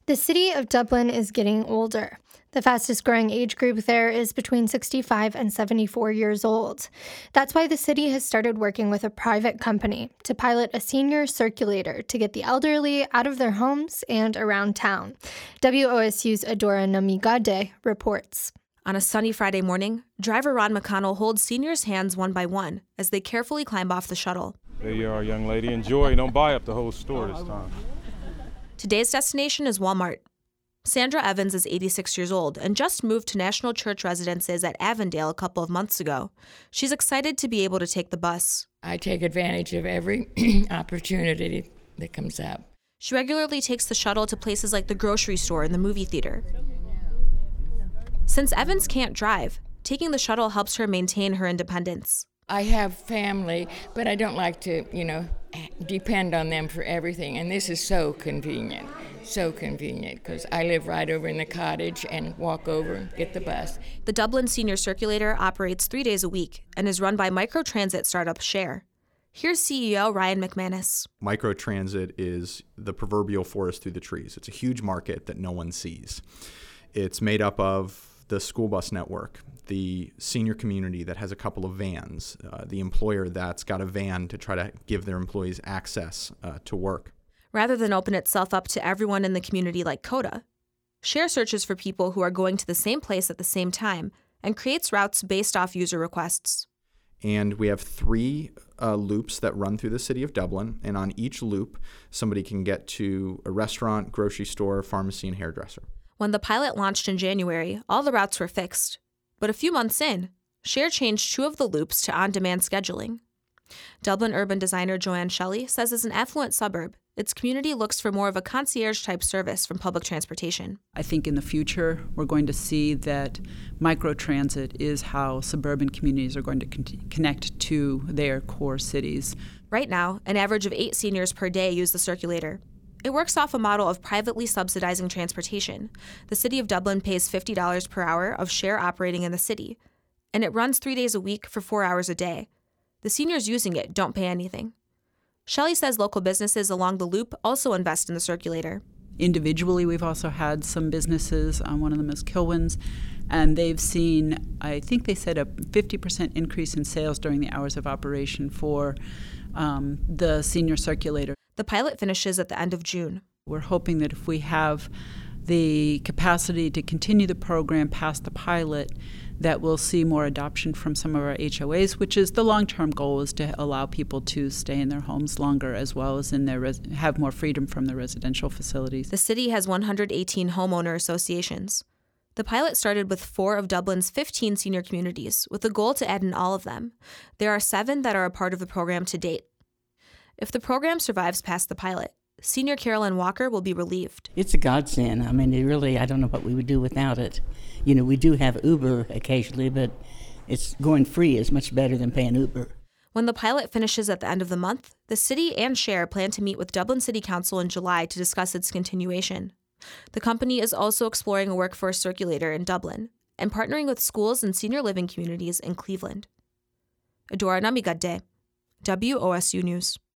The city of Dublin is getting older. The fastest growing age group there is between 65 and 74 years old. That's why the city has started working with a private company to pilot a senior circulator to get the elderly out of their homes and around town. WOSU's Adora Namigade reports. On a sunny Friday morning, driver Ron McConnell holds seniors' hands one by one as they carefully climb off the shuttle. There you are, young lady. Enjoy. Don't buy up the whole store this time. Today's destination is Walmart. Sandra Evans is 86 years old and just moved to National Church Residences at Avondale a couple of months ago. She's excited to be able to take the bus. I take advantage of every opportunity that comes up. She regularly takes the shuttle to places like the grocery store and the movie theater. Since Evans can't drive, taking the shuttle helps her maintain her independence. I have family, but I don't like to, depend on them for everything. And this is so convenient, because I live right over in the cottage and walk over and get the bus. The Dublin Senior Circulator operates 3 days a week and is run by microtransit startup Share. Here's CEO Ryan McManus. Microtransit is the proverbial forest through the trees. It's a huge market that no one sees. It's made up of the school bus network, the senior community that has a couple of vans, the employer that's got a van to try to give their employees access to work. Rather than open itself up to everyone in the community like CODA, Share searches for people who are going to the same place at the same time and creates routes based off user requests. And we have 3 loops that run through the city of Dublin, and on each loop, somebody can get to a restaurant, grocery store, pharmacy, and hairdresser. When the pilot launched in January, all the routes were fixed. But a few months in, Share changed 2 of the loops to on-demand scheduling. Dublin urban designer Joanne Shelley says as an affluent suburb, its community looks for more of a concierge-type service from public transportation. I think in the future, we're going to see that microtransit is how suburban communities are going to connect to their core cities. Right now, an average of 8 seniors per day use the circulator. It works off a model of privately subsidizing transportation. The city of Dublin pays $50 per hour of Share operating in the city, and it runs 3 days a week for 4 hours a day. The seniors using it don't pay anything. Shelley says local businesses along the loop also invest in the circulator. Individually, we've also had some businesses, one of them is Kilwins, and they've seen, I think they said, a 50% increase in sales during the hours of operation for the senior circulator. The pilot finishes at the end of June. We're hoping that if we have the capacity to continue the program past the pilot, that we'll see more adoption from some of our HOAs, which is the long-term goal, is to allow people to stay in their homes longer as well as in their have more freedom from the residential facilities. The city has 118 homeowner associations. The pilot started with 4 of Dublin's 15 senior communities, with the goal to add in all of them. There are 7 that are a part of the program to date. If the program survives past the pilot, senior Carolyn Walker will be relieved. It's a godsend. I mean, I don't know what we would do without it. We do have Uber occasionally, but it's going free is much better than paying Uber. When the pilot finishes at the end of the month, the city and Share plan to meet with Dublin City Council in July to discuss its continuation. The company is also exploring a workforce circulator in Dublin and partnering with schools and senior living communities in Cleveland. Adora Namigade, WOSU News.